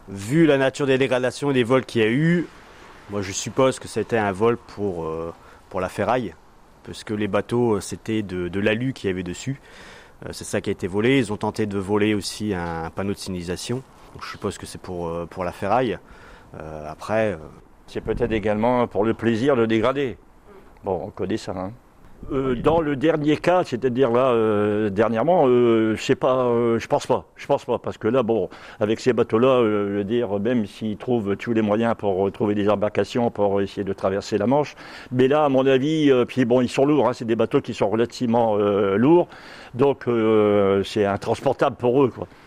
Vu la nature des dégradations et des vols qu'il y a eu, moi je suppose que c'était un vol pour la ferraille, parce que les bateaux c'était de l'alu qu'il y avait dessus. C'est ça qui a été volé. Ils ont tenté de voler aussi un panneau de signalisation. Donc je suppose que c'est pour la ferraille. Après, C'est peut-être également pour le plaisir de dégrader. Bon, on connaît ça. Hein. Dans le dernier cas, c'est-à-dire là, dernièrement, je pense pas, parce que là, bon, avec ces bateaux-là, je veux dire, même s'ils trouvent tous les moyens pour trouver des embarcations, pour essayer de traverser la Manche, mais là, à mon avis, puis bon, ils sont lourds, hein, c'est des bateaux qui sont relativement lourds, donc c'est intransportable pour eux, quoi.